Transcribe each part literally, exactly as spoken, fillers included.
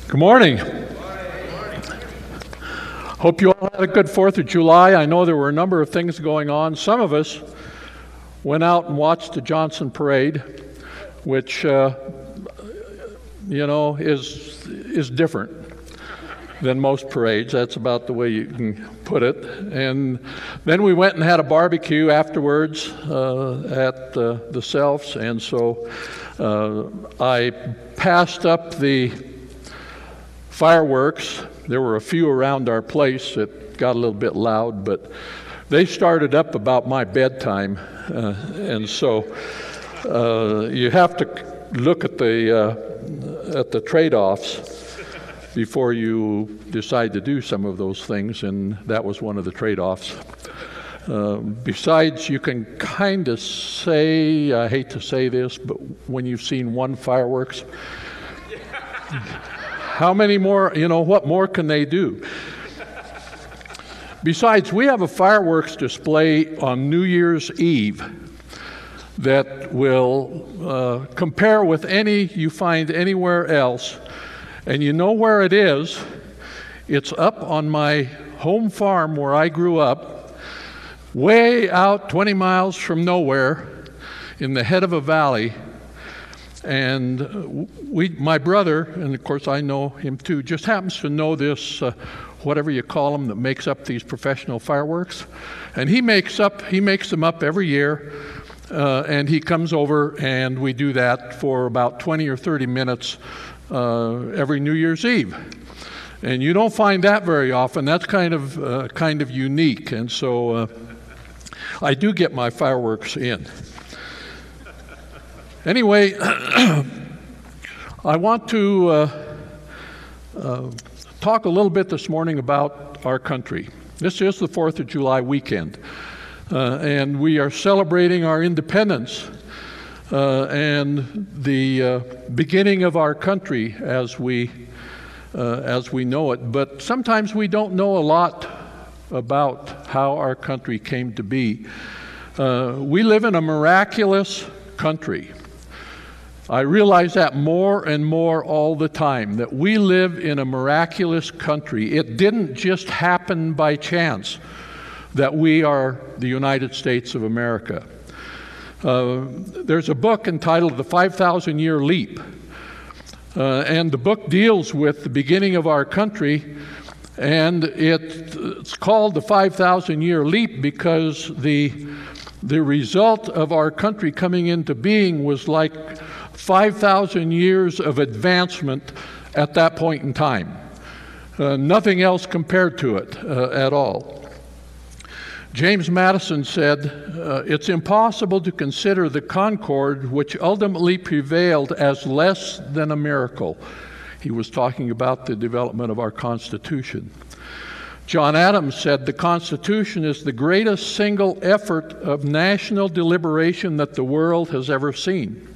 Good morning. Hope you all had a good fourth of July. I know there were a number of things going on. Some of us went out and watched the Johnson Parade, which, uh, you know, is, is different than most parades. That's about the way you can put it. And then we went and had a barbecue afterwards uh, at uh, the Selfs, and so uh, I passed up the fireworks. There were a few around our place that got a little bit loud, but they started up about my bedtime, uh, and so uh, you have to look at the uh, at the trade-offs before you decide to do some of those things, and that was one of the trade-offs. Uh, besides, you can kind of say, I hate to say this, but when you've seen one fireworks, how many more, you know, what more can they do? Besides, we have a fireworks display on New Year's Eve that will uh, compare with any you find anywhere else. And you know where it is? It's up on my home farm where I grew up, way out twenty miles from nowhere in the head of a valley. And we, my brother, and of course I know him too, just happens to know this, uh, whatever you call them, that makes up these professional fireworks. And he makes up, he makes them up every year, uh, and he comes over and we do that for about twenty or thirty minutes uh, every New Year's Eve. And you don't find that very often. That's kind of, uh, kind of unique. And so uh, I do get my fireworks in. Anyway, I want to uh, uh, talk a little bit this morning about our country. This is the fourth of July weekend, uh, and we are celebrating our independence uh, and the uh, beginning of our country as we, uh, as we know it. But sometimes we don't know a lot about how our country came to be. Uh, we live in a miraculous country. I realize that more and more all the time, that we live in a miraculous country. It didn't just happen by chance that we are the United States of America. Uh, there's a book entitled The five thousand year Leap, uh, and the book deals with the beginning of our country, and it, it's called The five thousand year Leap because the, the result of our country coming into being was like five thousand years of advancement at that point in time. Uh, nothing else compared to it uh, at all. James Madison said, uh, it's impossible to consider the Concord which ultimately prevailed as less than a miracle. He was talking about the development of our Constitution. John Adams said, the Constitution is the greatest single effort of national deliberation that the world has ever seen.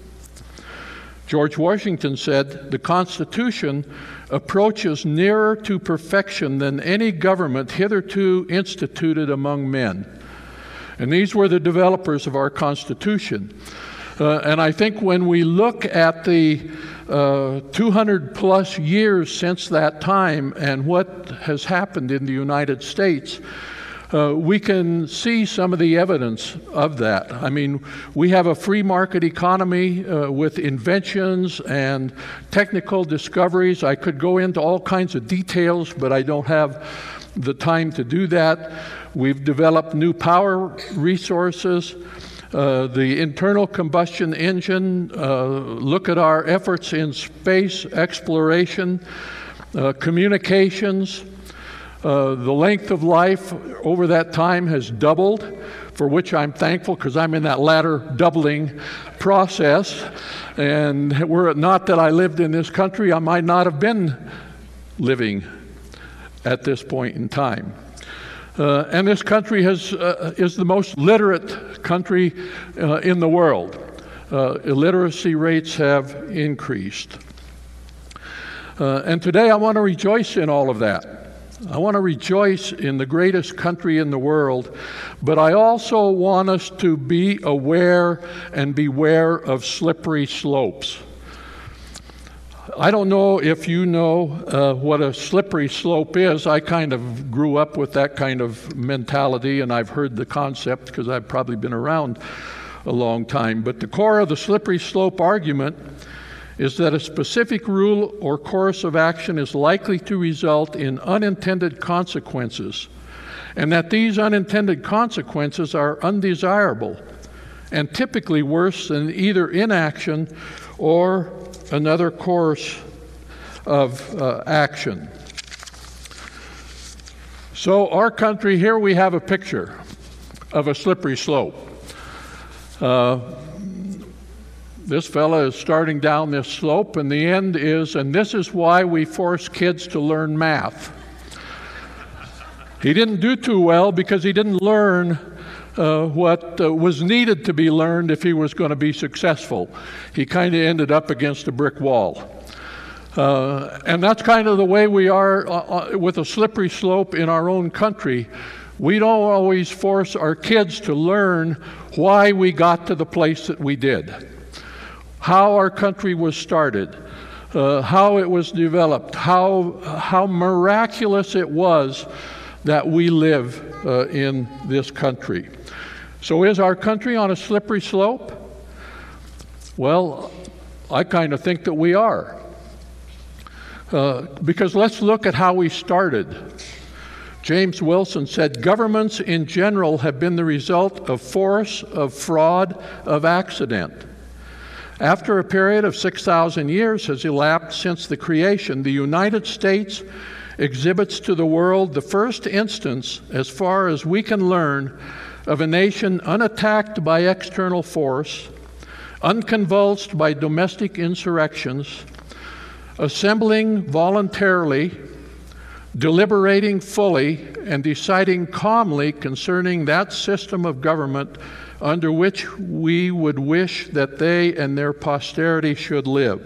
George Washington said, the Constitution approaches nearer to perfection than any government hitherto instituted among men. And these were the developers of our Constitution. Uh, and I think when we look at the uh, two hundred plus years since that time and what has happened in the United States, Uh, we can see some of the evidence of that. I mean, we have a free market economy uh, with inventions and technical discoveries. I could go into all kinds of details, but I don't have the time to do that. We've developed new power resources. Uh, the internal combustion engine, uh, look at our efforts in space exploration, uh, communications. Uh, the length of life over that time has doubled, for which I'm thankful because I'm in that latter doubling process. And were it not that I lived in this country, I might not have been living at this point in time. Uh, and this country has, uh, is the most literate country uh, in the world. Uh, illiteracy rates have increased. Uh, and today I want to rejoice in all of that. I want to rejoice in the greatest country in the world, but I also want us to be aware and beware of slippery slopes. I don't know if you know uh, what a slippery slope is. I kind of grew up with that kind of mentality, and I've heard the concept because I've probably been around a long time. But the core of the slippery slope argument is that a specific rule or course of action is likely to result in unintended consequences, and that these unintended consequences are undesirable and typically worse than either inaction or another course of uh, action. So our country, here we have a picture of a slippery slope. Uh, this fella is starting down this slope, and the end is, and this is why we force kids to learn math. He didn't do too well because he didn't learn Uh, what uh, was needed to be learned if he was going to be successful. He kind of ended up against a brick wall. Uh, and that's kind of the way we are uh, uh, with a slippery slope in our own country. We don't always force our kids to learn why we got to the place that we did, how our country was started, uh, how it was developed, how, how miraculous it was that we live uh, in this country. So is our country on a slippery slope? Well, I kind of think that we are. Uh, because let's look at how we started. James Wilson said, governments in general have been the result of force, of fraud, of accident. After a period of six thousand years has elapsed since the creation, the United States exhibits to the world the first instance, as far as we can learn, of a nation unattacked by external force, unconvulsed by domestic insurrections, assembling voluntarily, deliberating fully, and deciding calmly concerning that system of government under which we would wish that they and their posterity should live.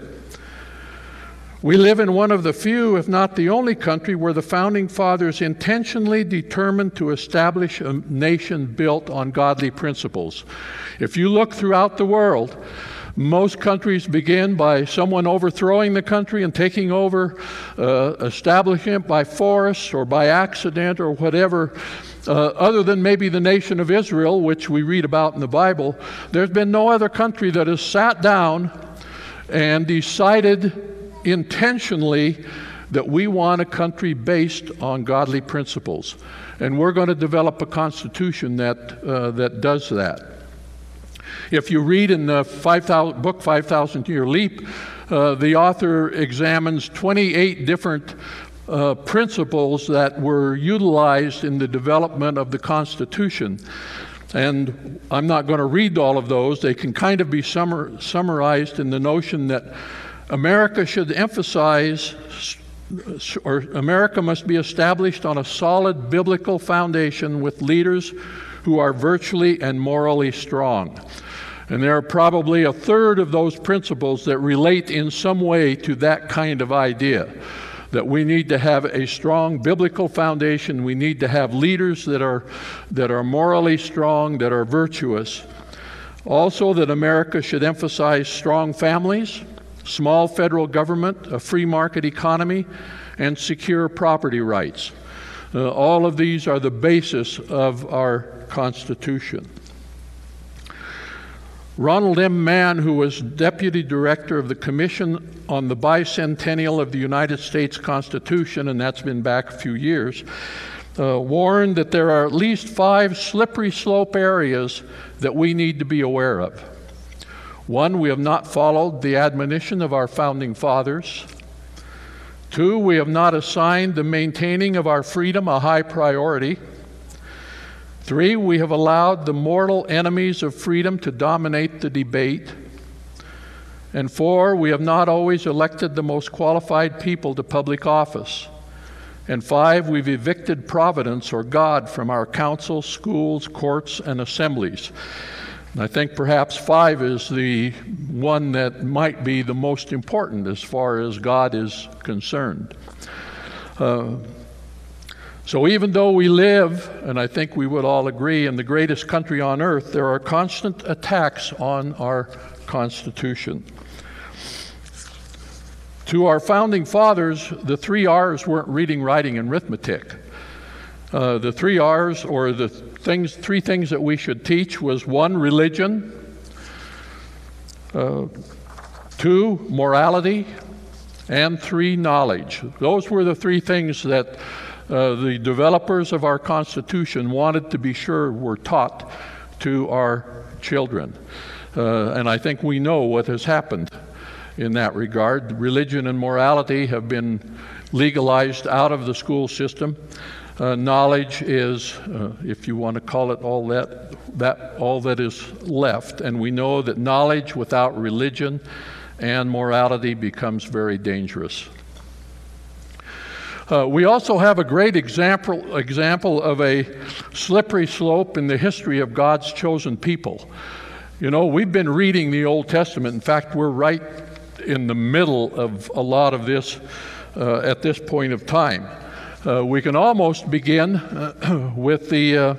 We live in one of the few, if not the only country, where the Founding Fathers intentionally determined to establish a nation built on godly principles. If you look throughout the world, most countries begin by someone overthrowing the country and taking over, uh, establishing it by force or by accident or whatever. Uh, other than maybe the nation of Israel, which we read about in the Bible, there's been no other country that has sat down and decided intentionally that we want a country based on godly principles. And we're going to develop a constitution that, uh, that does that. If you read in the five thousand, book five thousand Year Leap, uh, the author examines twenty-eight different uh, principles that were utilized in the development of the Constitution. And I'm not going to read all of those. They can kind of be summar summarized in the notion that America should emphasize, or America must be established on a solid biblical foundation with leaders who are virtually and morally strong. And there are probably a third of those principles that relate in some way to that kind of idea, that we need to have a strong biblical foundation. We need to have leaders that are, that are morally strong, that are virtuous. Also, that America should emphasize strong families, small federal government, a free market economy, and secure property rights. Uh, all of these are the basis of our Constitution. Ronald M. Mann, who was Deputy Director of the Commission on the Bicentennial of the United States Constitution, and that's been back a few years, uh, warned that there are at least five slippery slope areas that we need to be aware of. One, we have not followed the admonition of our Founding Fathers. Two, we have not assigned the maintaining of our freedom a high priority. Three, we have allowed the mortal enemies of freedom to dominate the debate. And four, we have not always elected the most qualified people to public office. And five, we've evicted Providence or God from our councils, schools, courts, and assemblies. And I think perhaps five is the one that might be the most important as far as God is concerned. Uh, So even though we live, and I think we would all agree, in the greatest country on earth, there are constant attacks on our Constitution. To our founding fathers, the three R's weren't reading, writing, and arithmetic. Uh, the three R's, or the things, three things that we should teach, was one, religion, uh, two, morality, and three, knowledge. Those were the three things that uh, the developers of our Constitution wanted to be sure were taught to our children. Uh, and I think we know what has happened in that regard. Religion and morality have been legalized out of the school system. Uh, knowledge is, uh, if you want to call it all that, that all that is left. And we know that knowledge without religion and morality becomes very dangerous. Uh, we also have a great example, example of a slippery slope in the history of God's chosen people. You know, we've been reading the Old Testament. In fact, we're right in the middle of a lot of this uh, at this point of time. Uh, we can almost begin uh, with the uh,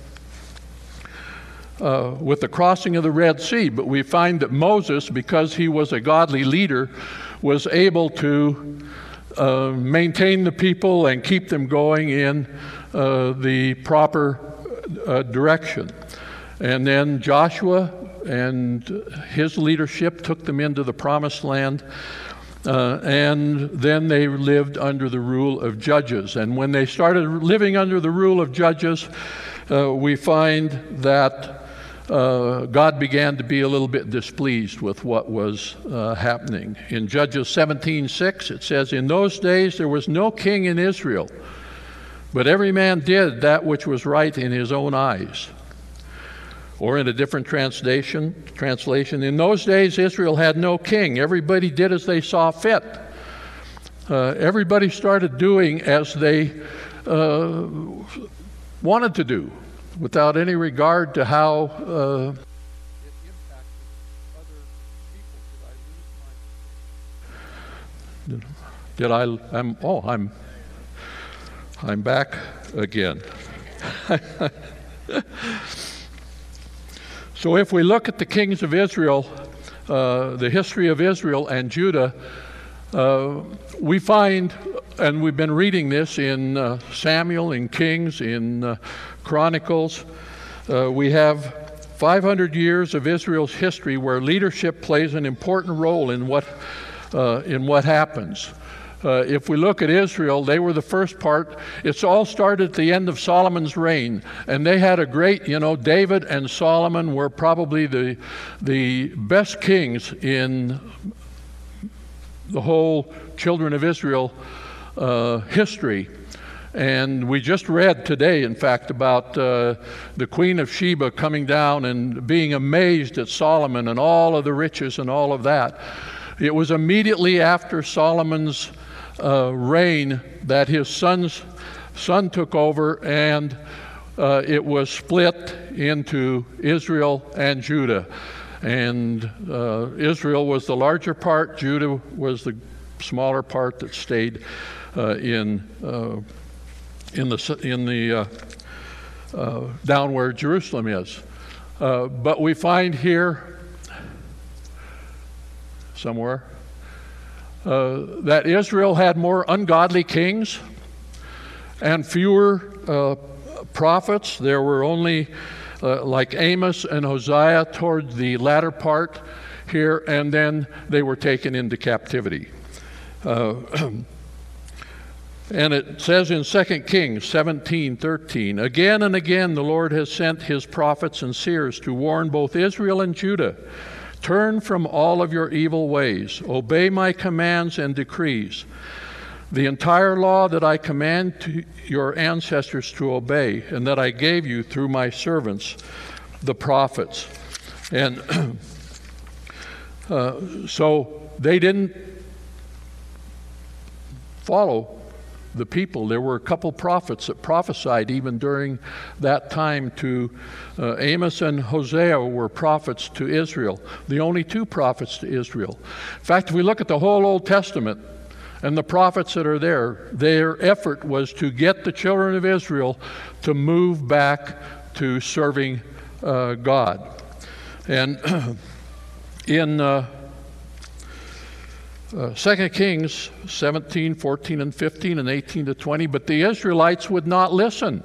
uh, with the crossing of the Red Sea, but we find that Moses, because he was a godly leader, was able to uh, maintain the people and keep them going in uh, the proper uh, direction. And then Joshua and his leadership took them into the Promised Land. Uh, and then they lived under the rule of judges. And when they started living under the rule of judges, uh, we find that uh, God began to be a little bit displeased with what was uh, happening. In Judges seventeen six, it says, "In those days there was no king in Israel, but every man did that which was right in his own eyes." Or in a different translation, translation, "In those days Israel had no king. Everybody did as they saw fit." Uh, everybody started doing as they uh, wanted to do, without any regard to how uh, it impacted other people. Did I lose my... Did I? I'm. Oh, I'm. I'm back again. So if we look at the kings of Israel, uh, the history of Israel and Judah, uh, we find, and we've been reading this in uh, Samuel, in Kings, in uh, Chronicles, uh, we have five hundred years of Israel's history where leadership plays an important role in what, uh, in what happens. Uh, if we look at Israel, they were the first part. It's all started at the end of Solomon's reign, and they had a great, you know, David and Solomon were probably the the best kings in the whole children of Israel uh, history. And we just read today, in fact, about uh, the Queen of Sheba coming down and being amazed at Solomon and all of the riches and all of that. It was immediately after Solomon's Uh, reign that his son's son took over, and uh, it was split into Israel and Judah. And uh, Israel was the larger part, Judah was the smaller part that stayed uh, in uh, in the in the uh, uh, down where Jerusalem is. Uh, but we find here somewhere. Uh, that Israel had more ungodly kings and fewer uh, prophets. There were only uh, like Amos and Hosea toward the latter part here, and then they were taken into captivity. Uh, and it says in Second Kings seventeen thirteen, "Again and again the Lord has sent his prophets and seers to warn both Israel and Judah. Turn from all of your evil ways. Obey my commands and decrees. The entire law that I command to your ancestors to obey, and that I gave you through my servants, the prophets." And uh, so they didn't follow the people. There were a couple prophets that prophesied even during that time to uh, Amos and Hosea were prophets to Israel, the only two prophets to Israel. In fact, if we look at the whole Old Testament and the prophets that are there, their effort was to get the children of Israel to move back to serving uh, God. And in uh, Uh, Second Kings seventeen, fourteen, and fifteen, and eighteen to twenty, but the Israelites would not listen.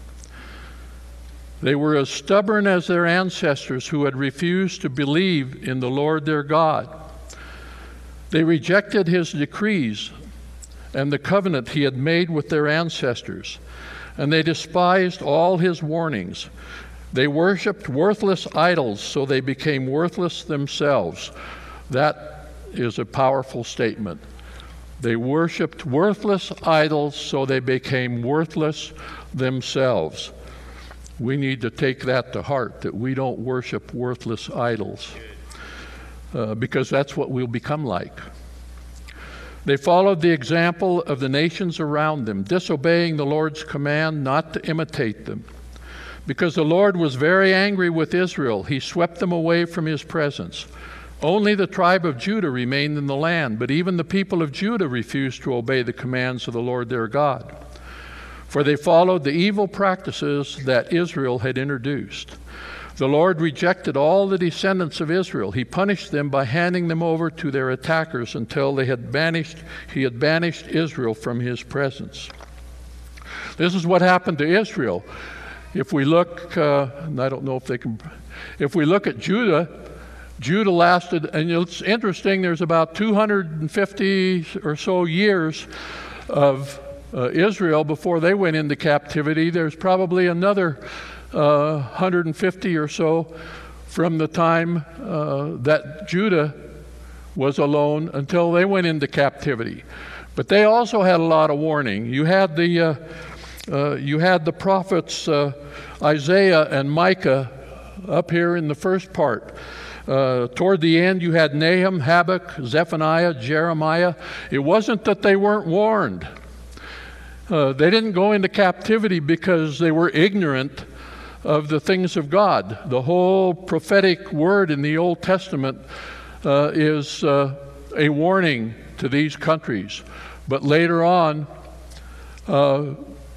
They were as stubborn as their ancestors who had refused to believe in the Lord their God. They rejected his decrees and the covenant he had made with their ancestors, and they despised all his warnings. They worshiped worthless idols, so they became worthless themselves. That is a powerful statement. They worshiped worthless idols, so they became worthless themselves. We need to take that to heart, that we don't worship worthless idols, uh, because that's what we'll become like. They followed the example of the nations around them, disobeying the Lord's command not to imitate them. Because the Lord was very angry with Israel, he swept them away from his presence. Only the tribe of Judah remained in the land, but even the people of Judah refused to obey the commands of the Lord their God. For they followed the evil practices that Israel had introduced. The Lord rejected all the descendants of Israel. He punished them by handing them over to their attackers until they had banished, he had banished Israel from his presence. This is what happened to Israel. If we look, uh, and I don't know if they can, if we look at Judah, Judah lasted, and it's interesting, there's about two hundred fifty or so years of uh, Israel before they went into captivity. There's probably another uh, one hundred fifty or so from the time uh, that Judah was alone until they went into captivity. But they also had a lot of warning. You had the, uh, uh, you had the prophets uh, Isaiah and Micah up here in the first part. Uh, toward the end, you had Nahum, Habakkuk, Zephaniah, Jeremiah. It wasn't that they weren't warned. Uh, they didn't go into captivity because they were ignorant of the things of God. The whole prophetic word in the Old Testament uh, is uh, a warning to these countries. But later on, uh,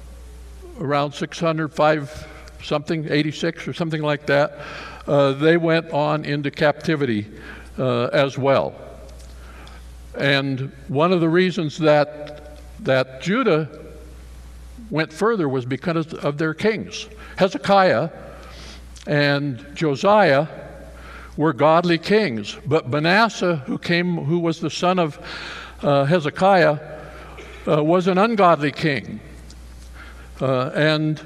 around six hundred five something, eighty-six or something like that, Uh, they went on into captivity uh, as well. And one of the reasons that, that Judah went further was because of their kings. Hezekiah and Josiah were godly kings, but Manasseh, who came, who was the son of uh, Hezekiah, uh, was an ungodly king. Uh, and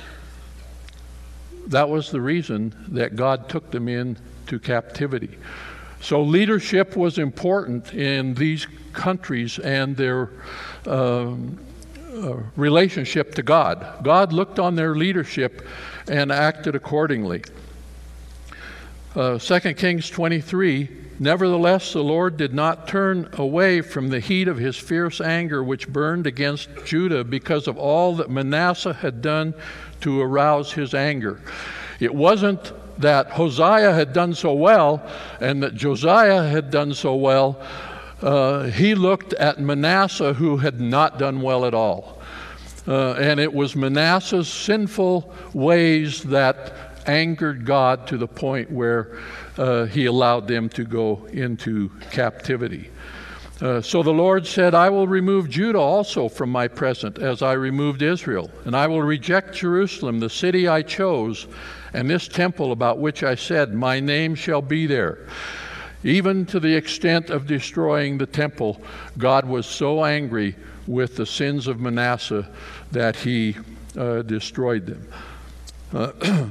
that was the reason that God took them into captivity. So leadership was important in these countries and their um, uh, relationship to God. God looked on their leadership and acted accordingly. Uh, Second Kings twenty-three, nevertheless the Lord did not turn away from the heat of his fierce anger which burned against Judah because of all that Manasseh had done to arouse his anger. It wasn't that Hosea had done so well and that Josiah had done so well. Uh, he looked at Manasseh, who had not done well at all. Uh, and it was Manasseh's sinful ways that angered God to the point where uh, he allowed them to go into captivity. Uh, so the Lord said, I will remove Judah also from my presence as I removed Israel, and I will reject Jerusalem, the city I chose, and this temple about which I said, my name shall be there. Even to the extent of destroying the temple, God was so angry with the sins of Manasseh that he uh, destroyed them. Uh,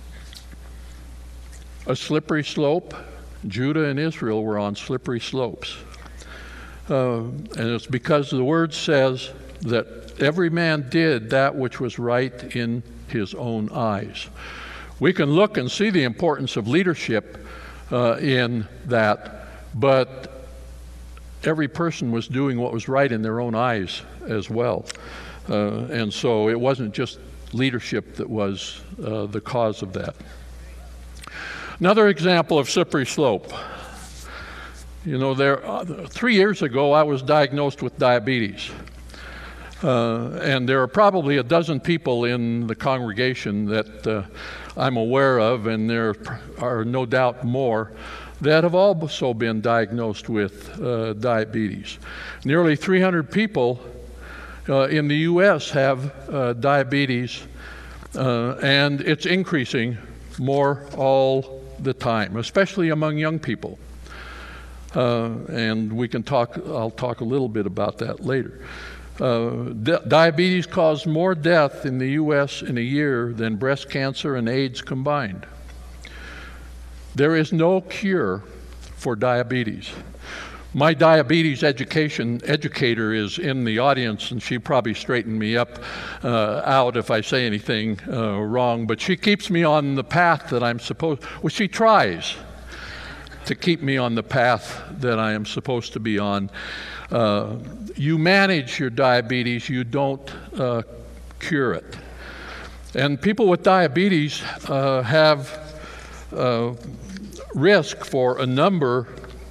a slippery slope. Judah and Israel were on slippery slopes. Uh, and it's because the word says that every man did that which was right in his own eyes. We can look and see the importance of leadership uh, in that, but every person was doing what was right in their own eyes as well. Uh, and so it wasn't just leadership that was uh, the cause of that. Another example of slippery slope. You know, there, uh, three years ago, I was diagnosed with diabetes. Uh, and there are probably a dozen people in the congregation that uh, I'm aware of, and there are no doubt more that have also been diagnosed with uh, diabetes. Nearly three hundred people uh, in the U S have uh, diabetes, uh, and it's increasing more all the time, especially among young people. Uh, and we can talk, I'll talk a little bit about that later. Uh, di- diabetes causes more death in the U S in a year than breast cancer and AIDS combined. There is no cure for diabetes. My diabetes education educator is in the audience, and she probably straighten me up uh, out if I say anything uh, wrong, but she keeps me on the path that I'm supposed, well, she tries to keep me on the path that I am supposed to be on. Uh, you manage your diabetes, you don't uh, cure it. And people with diabetes uh, have uh, risk for a number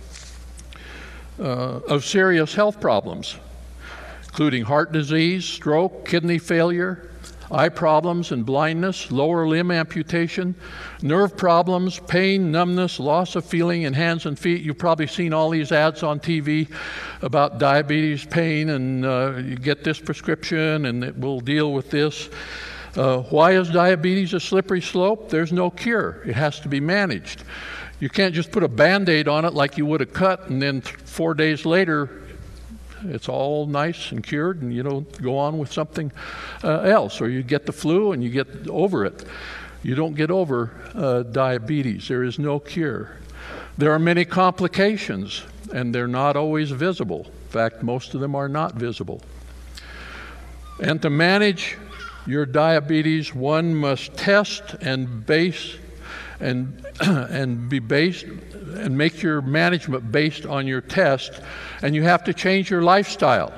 uh, of serious health problems, including heart disease, stroke, kidney failure, eye problems and blindness, lower limb amputation, nerve problems, pain, numbness, loss of feeling in hands and feet. You've probably seen all these ads on T V about diabetes pain, and uh, you get this prescription and it will deal with this. Uh, why is diabetes a slippery slope? There's no cure. It has to be managed. You can't just put a Band-Aid on it like you would a cut, and then th- four days later it's all nice and cured, and you don't go on with something uh, else. Or you get the flu and you get over it. You don't get over uh, diabetes. There is no cure. There are many complications, and they're not always visible. In fact, most of them are not visible. And to manage your diabetes, one must test and base and and be based and make your management based on your test, and you have to change your lifestyle.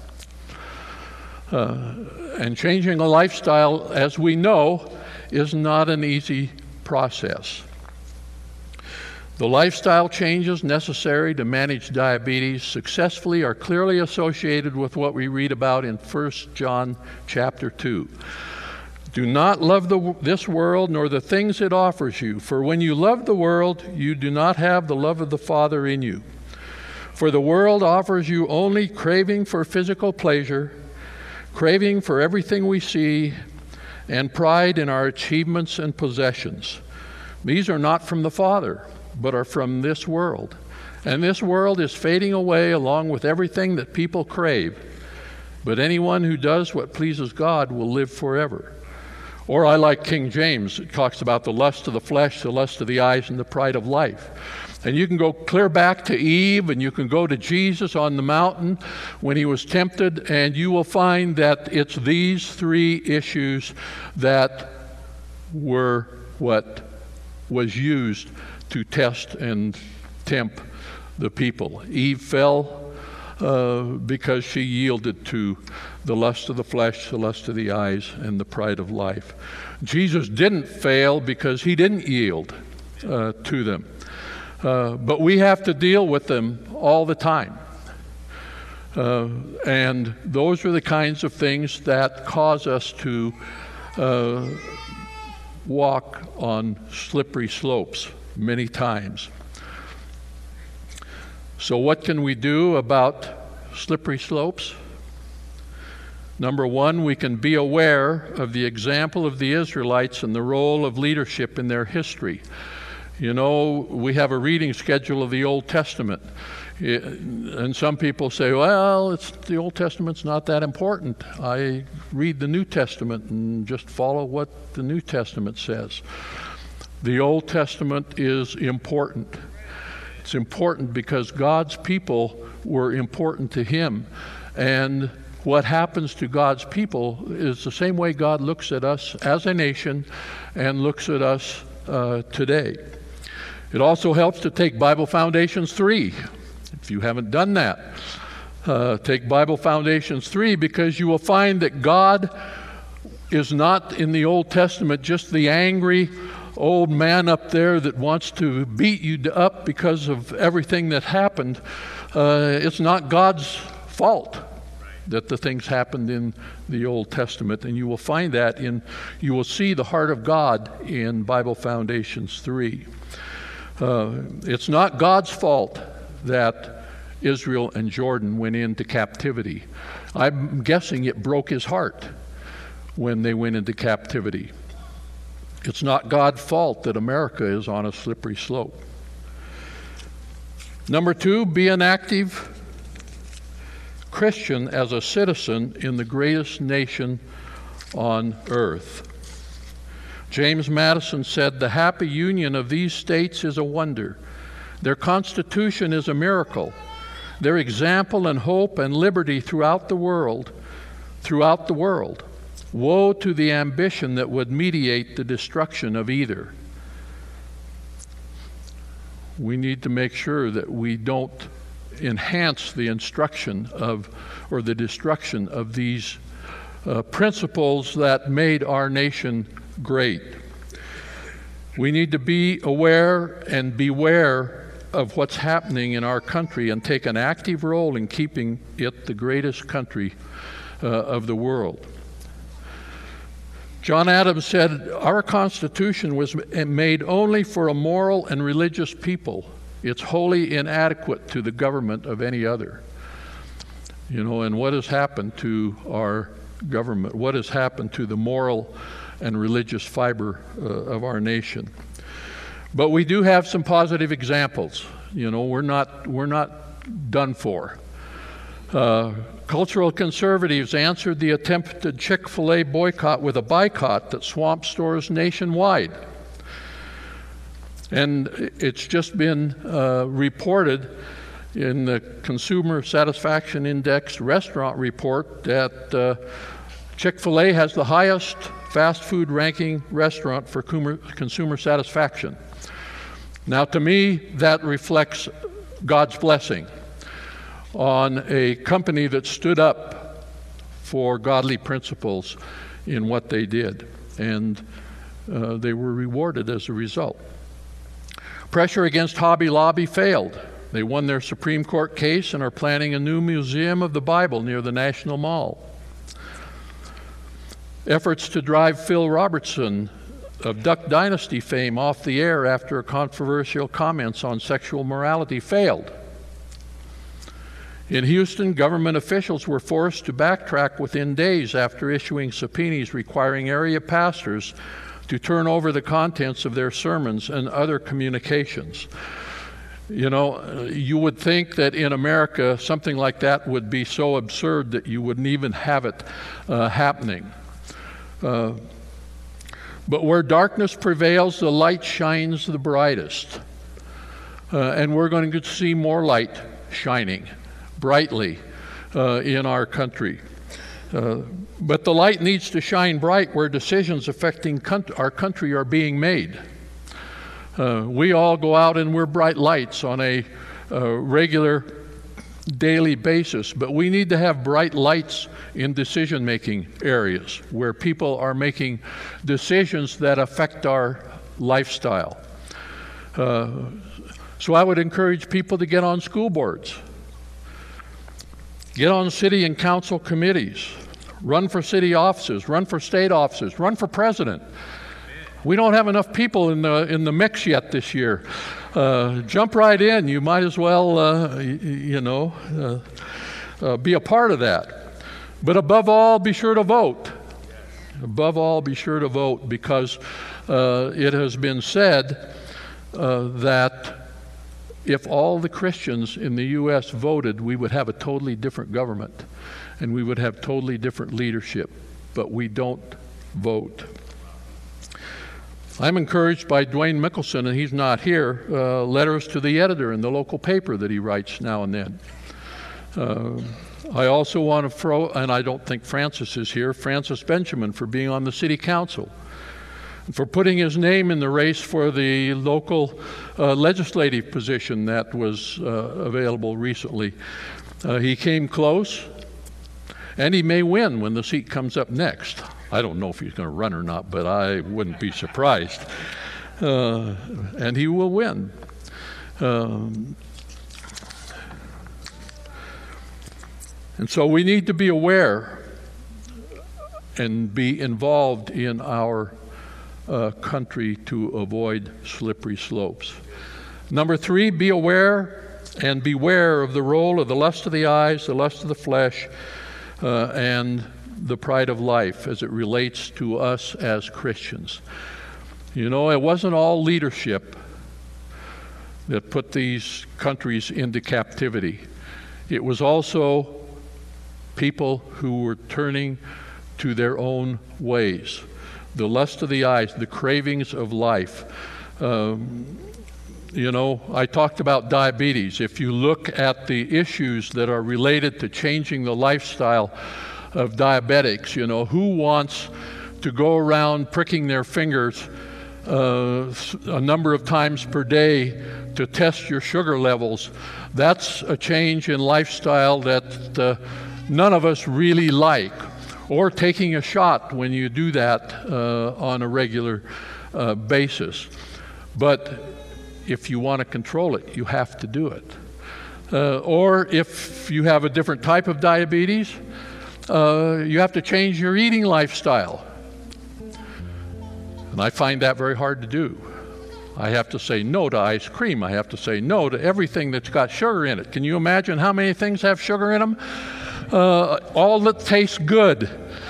Uh, and changing a lifestyle, as we know, is not an easy process. The lifestyle changes necessary to manage diabetes successfully are clearly associated with what we read about in First John chapter two. Do not love the, this world nor the things it offers you, for when you love the world, you do not have the love of the Father in you. For the world offers you only craving for physical pleasure, craving for everything we see, and pride in our achievements and possessions. These are not from the Father, but are from this world. And this world is fading away along with everything that people crave. But anyone who does what pleases God will live forever. Or I like King James. It talks about the lust of the flesh, the lust of the eyes, and the pride of life. And you can go clear back to Eve, and you can go to Jesus on the mountain when he was tempted, and you will find that it's these three issues that were what was used to test and tempt the people. Eve fell uh, because she yielded to the lust of the flesh, the lust of the eyes, and the pride of life. Jesus didn't fail because he didn't yield uh, to them. Uh, but we have to deal with them all the time. Uh, and those are the kinds of things that cause us to uh, walk on slippery slopes many times. So what can we do about slippery slopes? Number one, we can be aware of the example of the Israelites and the role of leadership in their history. You know, we have a reading schedule of the Old Testament. It, and some people say, well, it's, the Old Testament's not that important. I read the New Testament and just follow what the New Testament says. The Old Testament is important. It's important because God's people were important to him. And what happens to God's people is the same way God looks at us as a nation and looks at us uh, today. It also helps to take Bible Foundations three. If you haven't done that, uh, take Bible Foundations three, because you will find that God is not in the Old Testament just the angry old man up there that wants to beat you up because of everything that happened. Uh, it's not God's fault that the things happened in the Old Testament, and you will find that in, you will see the heart of God in Bible Foundations three. Uh, it's not God's fault that Israel and Jordan went into captivity. I'm guessing it broke his heart when they went into captivity. It's not God's fault that America is on a slippery slope. Number two, be an active Christian as a citizen in the greatest nation on earth. James Madison said, "The happy union of these states is a wonder. Their constitution is a miracle. Their example and hope and liberty throughout the world, throughout the world. Woe to the ambition that would mediate the destruction of either." We need to make sure that we don't enhance the instruction of, or the destruction of these uh, principles that made our nation great. We need to be aware and beware of what's happening in our country and take an active role in keeping it the greatest country uh, of the world. John Adams said, "Our Constitution was made only for a moral and religious people. It's wholly inadequate to the government of any other." You know, and what has happened to our government? What has happened to the moral and religious fiber uh, of our nation? But we do have some positive examples. You know, we're not, we're not done for. Uh, cultural conservatives answered the attempted Chick-fil-A boycott with a boycott that swamped stores nationwide. And it's just been uh, reported in the Consumer Satisfaction Index restaurant report that uh, Chick-fil-A has the highest fast food ranking restaurant for consumer satisfaction. Now, to me, that reflects God's blessing on a company that stood up for godly principles in what they did, and uh, they were rewarded as a result. Pressure against Hobby Lobby failed. They won their Supreme Court case and are planning a new museum of the Bible near the National Mall. Efforts to drive Phil Robertson of Duck Dynasty fame off the air after controversial comments on sexual morality failed. In Houston, government officials were forced to backtrack within days after issuing subpoenas requiring area pastors to turn over the contents of their sermons and other communications. You know, you would think that in America something like that would be so absurd that you wouldn't even have it uh, happening. Uh, but where darkness prevails, the light shines the brightest. Uh, and we're going to see more light shining brightly uh, in our country. Uh, but the light needs to shine bright where decisions affecting country, our country are being made. Uh, we all go out and we're bright lights on a uh, regular daily basis, but we need to have bright lights in decision-making areas where people are making decisions that affect our lifestyle. Uh, so I would encourage people to get on school boards, get on city and council committees, run for city offices, run for state offices, run for president. We don't have enough people in the in the mix yet this year. Uh, jump right in. You might as well, uh, you, you know, uh, uh, be a part of that. But above all, be sure to vote. Above all, be sure to vote, because uh, it has been said uh, that if all the Christians in the U S voted, we would have a totally different government, and we would have totally different leadership. But we don't vote. I'm encouraged by Dwayne Mickelson, and he's not here, uh, letters to the editor in the local paper that he writes now and then. Uh, I also want to throw, and I don't think Francis is here, Francis Benjamin for being on the city council, for putting his name in the race for the local uh, legislative position that was uh, available recently. Uh, he came close, and he may win when the seat comes up next. I don't know if he's going to run or not, but I wouldn't be surprised. Uh, and he will win. Um, and so we need to be aware and be involved in our uh, country to avoid slippery slopes. Number three, be aware and beware of the role of the lust of the eyes, the lust of the flesh, uh, and the pride of life as it relates to us as Christians. You know, it wasn't all leadership that put these countries into captivity. It was also people who were turning to their own ways. The lust of the eyes, the cravings of life. Um, you know, I talked about diabetes. If you look at the issues that are related to changing the lifestyle of diabetics, you know, who wants to go around pricking their fingers uh, a number of times per day to test your sugar levels? That's a change in lifestyle that uh, none of us really like. Or taking a shot when you do that uh, on a regular uh, basis. But if you want to control it, you have to do it. Uh, or if you have a different type of diabetes, uh, you have to change your eating lifestyle. And I find that very hard to do. I have to say no to ice cream. I have to say no to everything that's got sugar in it. Can you imagine how many things have sugar in them? Uh, all that tastes good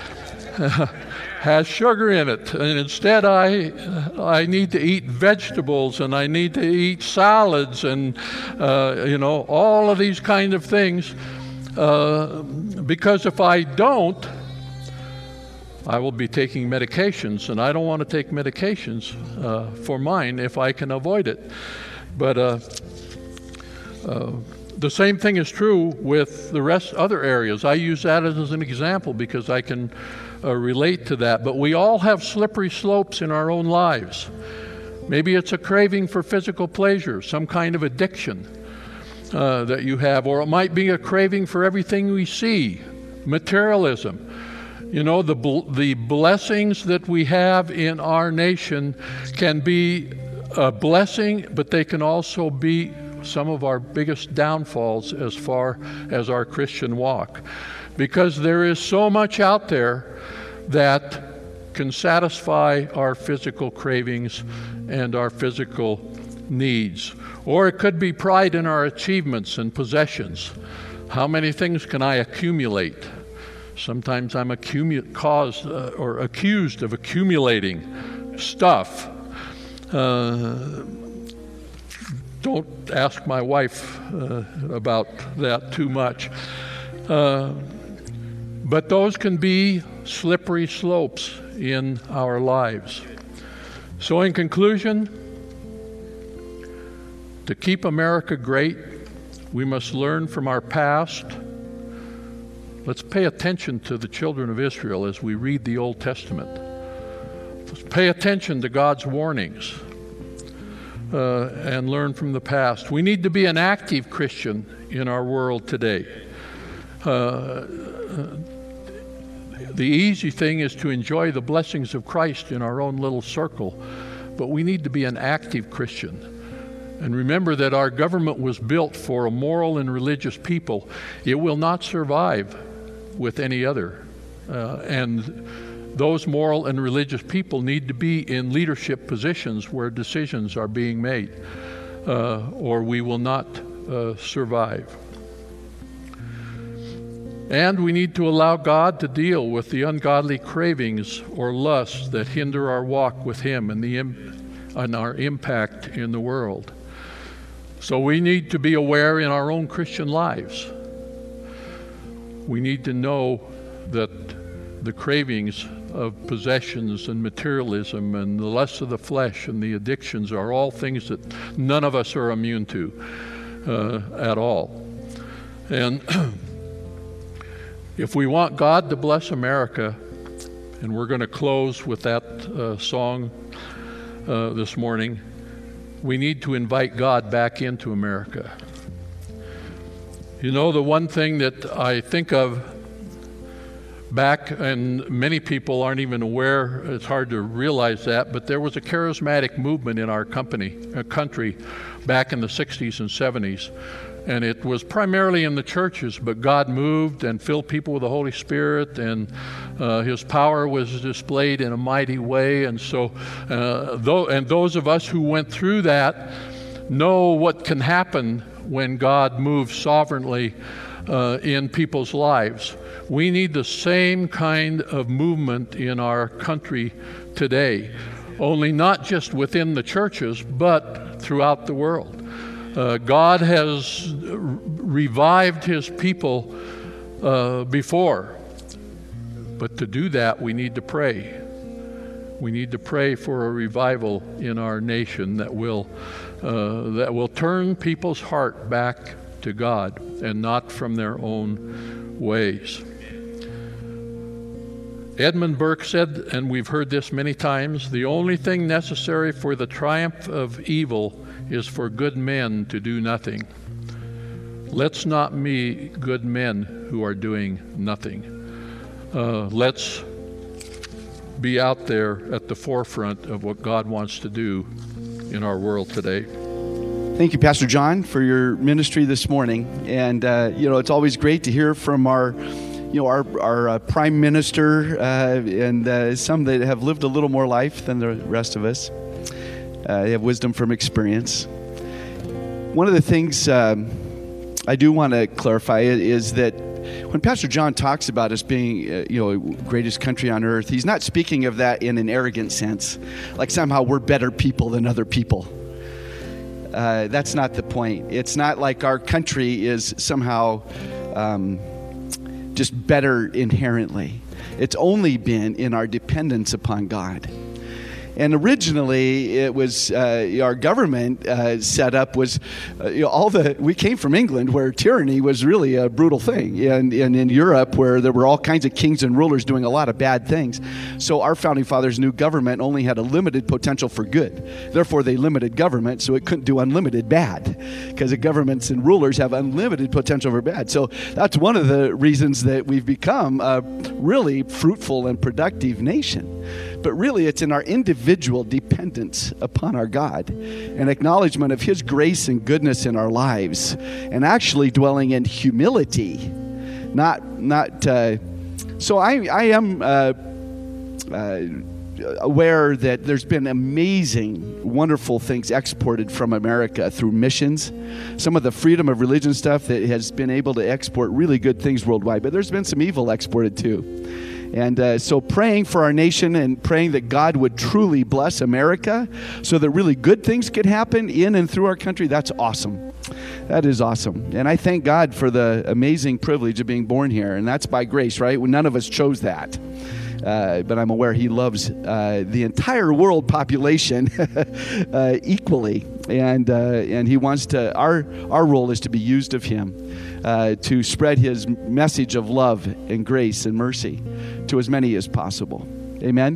has sugar in it, and instead I I need to eat vegetables, and I need to eat salads, and uh, you know, all of these kind of things, uh, because if I don't, I will be taking medications, and I don't want to take medications uh, for mine if I can avoid it. But uh, uh, the same thing is true with the rest other areas. I use that as an example because I can uh, relate to that. But we all have slippery slopes in our own lives. Maybe it's a craving for physical pleasure, some kind of addiction uh, that you have, or it might be a craving for everything we see, materialism. You know, the bl- the blessings that we have in our nation can be a blessing, but they can also be some of our biggest downfalls as far as our Christian walk, because there is so much out there that can satisfy our physical cravings and our physical needs. Or it could be pride in our achievements and possessions. How many things can I accumulate? Sometimes I'm accumu- caused uh, or accused of accumulating stuff. Uh, Don't ask my wife uh, about that too much. Uh, but those can be slippery slopes in our lives. So in conclusion, to keep America great, we must learn from our past. Let's pay attention to the children of Israel as we read the Old Testament. Let's pay attention to God's warnings. Uh, and learn from the past. We need to be an active Christian in our world today. Uh, the easy thing is to enjoy the blessings of Christ in our own little circle, but we need to be an active Christian. And remember that our government was built for a moral and religious people. It will not survive with any other. Uh, and those moral and religious people need to be in leadership positions where decisions are being made, uh, or we will not uh, survive. And we need to allow God to deal with the ungodly cravings or lusts that hinder our walk with Him and, the im- and our impact in the world. So we need to be aware in our own Christian lives. We need to know that the cravings of possessions and materialism and the lusts of the flesh and the addictions are all things that none of us are immune to uh, at all. And if we want God to bless America, and we're going to close with that uh, song uh, this morning, we need to invite God back into America. You know, the one thing that I think of back, and many people aren't even aware, it's hard to realize that, but there was a charismatic movement in our company, uh, country back in the sixties and seventies. And it was primarily in the churches, but God moved and filled people with the Holy Spirit, and uh, His power was displayed in a mighty way. And so, uh, though, and those of us who went through that know what can happen when God moves sovereignly uh, in people's lives. We need the same kind of movement in our country today, only not just within the churches, but throughout the world. Uh, God has revived his people uh, before, but to do that we need to pray. We need to pray for a revival in our nation that will uh, that will turn people's heart back to God and not from their own ways. Edmund Burke said, and we've heard this many times, the only thing necessary for the triumph of evil is for good men to do nothing. Let's not be good men who are doing nothing. Uh, let's be out there at the forefront of what God wants to do in our world today. Thank you, Pastor John, for your ministry this morning. And, uh, you know, it's always great to hear from our You know, our, our uh, prime minister uh, and uh, some that have lived a little more life than the rest of us. Uh, they have wisdom from experience. One of the things um, I do want to clarify is that when Pastor John talks about us being, uh, you know, greatest country on earth, he's not speaking of that in an arrogant sense, like somehow we're better people than other people. Uh, that's not the point. It's not like our country is somehow Um, just better inherently. It's only been in our dependence upon God. And originally, it was uh, our government uh, setup was uh, you know, all the. We came from England, where tyranny was really a brutal thing, and, and in Europe, where there were all kinds of kings and rulers doing a lot of bad things. So our founding fathers knew government only had a limited potential for good. Therefore, they limited government so it couldn't do unlimited bad, because the governments and rulers have unlimited potential for bad. So that's one of the reasons that we've become a really fruitful and productive nation. But really, it's in our individual dependence upon our God, an acknowledgement of his grace and goodness in our lives, and actually dwelling in humility. Not, not. Uh, so I, I am uh, uh, aware that there's been amazing, wonderful things exported from America through missions. Some of the freedom of religion stuff that has been able to export really good things worldwide, but there's been some evil exported too. And uh, so praying for our nation and praying that God would truly bless America so that really good things could happen in and through our country, that's awesome. That is awesome. And I thank God for the amazing privilege of being born here. And that's by grace, right? None of us chose that. Uh, but I'm aware he loves uh, the entire world population uh, equally. And uh, and he wants to, our, our role is to be used of him uh, to spread his message of love and grace and mercy to as many as possible. Amen?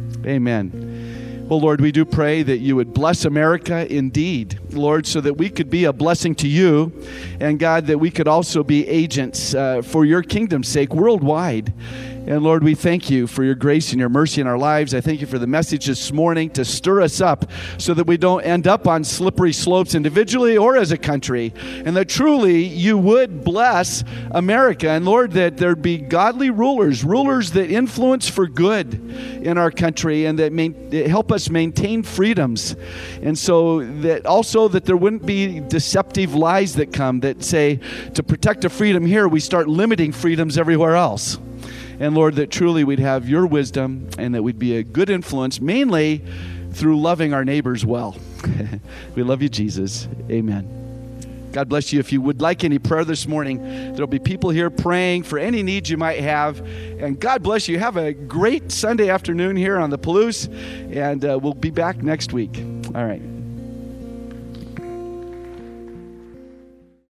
Amen. Well, Lord, we do pray that you would bless America indeed, Lord, so that we could be a blessing to you, and God, that we could also be agents uh, for your kingdom's sake worldwide. And Lord, we thank you for your grace and your mercy in our lives. I thank you for the message this morning to stir us up so that we don't end up on slippery slopes individually or as a country. And that truly you would bless America. And Lord, that there'd be godly rulers, rulers that influence for good in our country and that, main, that help us maintain freedoms. And so that also that there wouldn't be deceptive lies that come that say to protect a freedom here, we start limiting freedoms everywhere else. And Lord, that truly we'd have your wisdom and that we'd be a good influence, mainly through loving our neighbors well. We love you, Jesus. Amen. God bless you. If you would like any prayer this morning, there'll be people here praying for any needs you might have. And God bless you. Have a great Sunday afternoon here on the Palouse, and uh, we'll be back next week. All right.